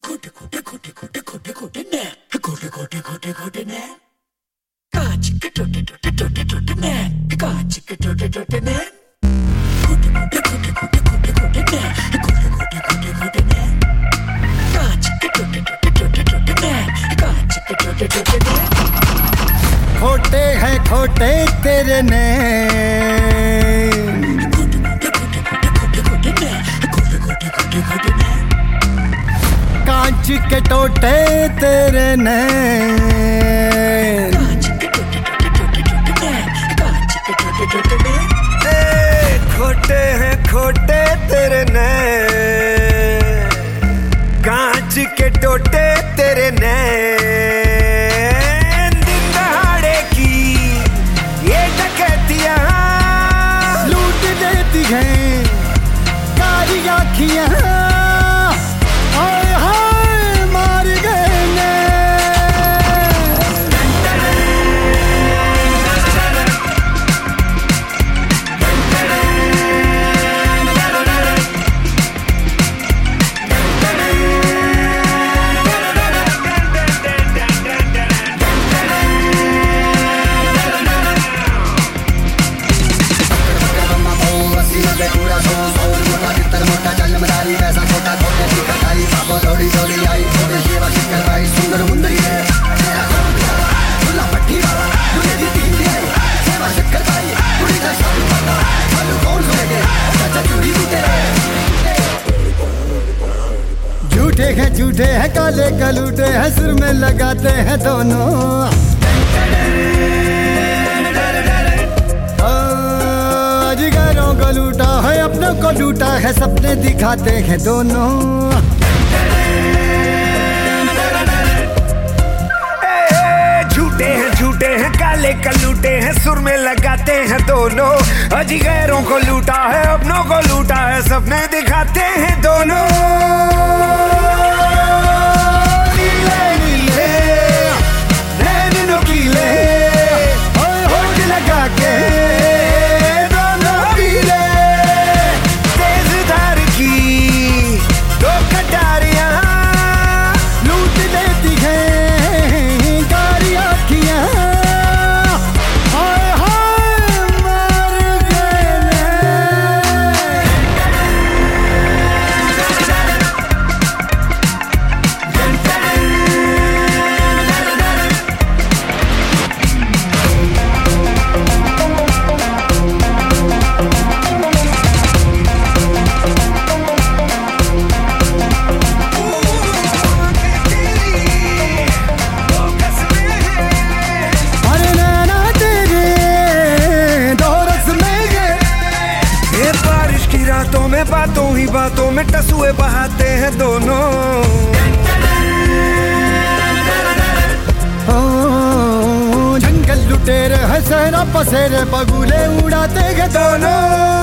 खोटे खोटे खोटे खोटे खोटे खोटे ने खोटे खोटे खोटे खोटे ने कांच के टोटे टोटे टोटे टोटे ने कांच के टोटे टोटे ने खोटे खोटे खोटे खोटे खोटे खोटे ने खोटे खोटे खोटे खोटे ने कांच के टोटे टोटे टोटे टोटे ने कांच के टोटे टोटे ने खोटे हैं खोटे तेरे ने खोटे खोटे खोटे खोटे खोटे ने खोटे खोटे खोटे खोटे ने कांच के टोटे तेरे नैन कांच के टोटे टोटे टोटे टोटे ने कांच के टोटे टोटे ने खोटे हैं खोटे तेरे नैन कांच के टोटे तेरे नैन दिन दहाड़े की ये डकैतियां लूट देती हैं कारी आँखियाँ झूठे हैं काले कलूटे हैं सुर में लगाते हैं दोनों जिगरों को लूटा है अपनों को लूटा है सपने दिखाते हैं दोनों झूठे हैं काले कलूटे हैं सुर में लगाते हैं दोनों अजी गैरों को लूटा है अपनों को लूटा है सपने दिखाते हैं दोनों नीले नीले नैन नुकीले होठ लगा के दोनों पीले तेज धार की दो कटारियां लूट देती हैं कारी आँखियाँ बातों ही बातों में टसुए बहाते हैं दोनों जंगल लुटेरे हैं सहरा पसेरे बगुले उड़ाते हैं दोनों